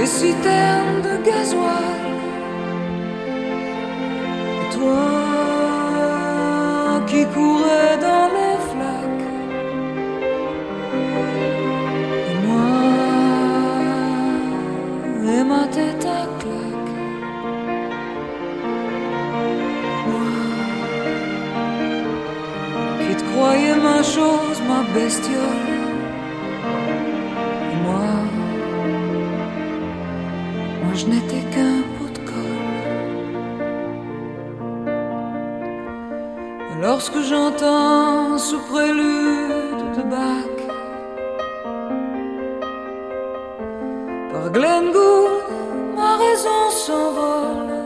des citernes de gasoil. Et toi qui courais dans les flaques, et moi et ma tête à claque. Moi qui te croyais ma chose, ma bestiole. Et moi je n'étais qu'un pot de colle. Lorsque j'entends ce prélude de Bach par Glenn Gould, ma raison s'envole.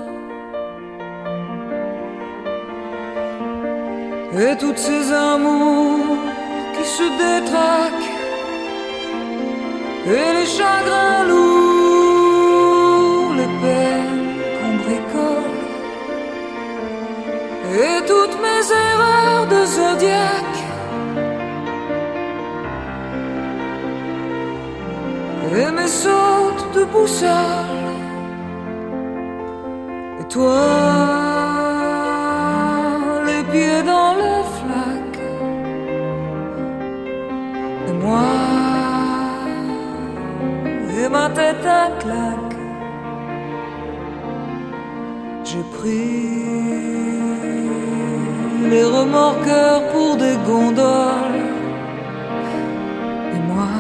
Et toutes ces amours qui se détraquent, et les chagrins lourds, les peines qu'on bricole, et toutes mes erreurs de zodiaque, et mes sautes de boussole. Et toi, les pieds dans les flaques, et moi et ma tête à claque. J'ai pris les remorqueurs pour des gondoles. Et moi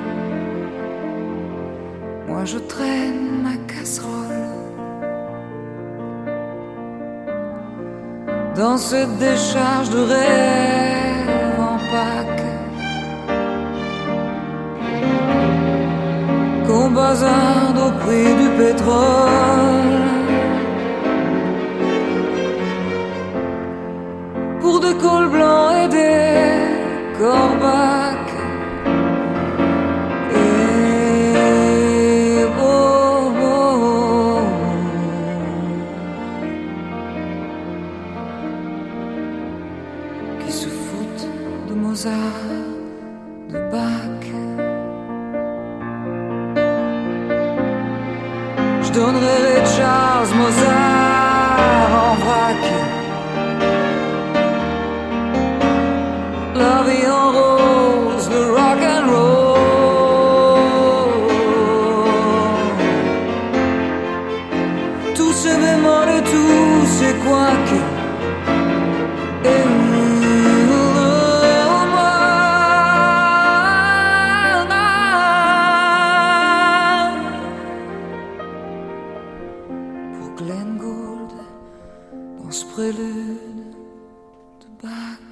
je traîne ma casserole dans cette décharge de rêve en Pâques qu'on bazarde au prix du pétrole. Pour des cols blancs et des corbacs. Et oh, oh, oh. Qui se foutent de Mozart, de Bach. Je donnerai les Charles Mozart en vrac. La vie en rose, le rock and roll. Tous ces bémols et tous ces couacs. Et pour Glenn Gould, dans ce prélude de Bach.